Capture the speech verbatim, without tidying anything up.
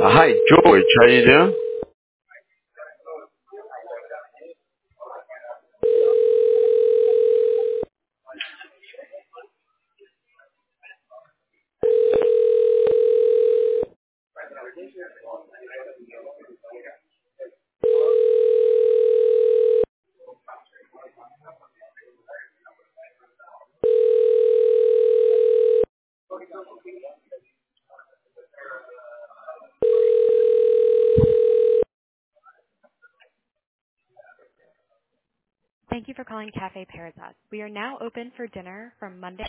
Hi, George. How you doing? Thank you for calling Cafe Paradise. We are now open for dinner from Monday.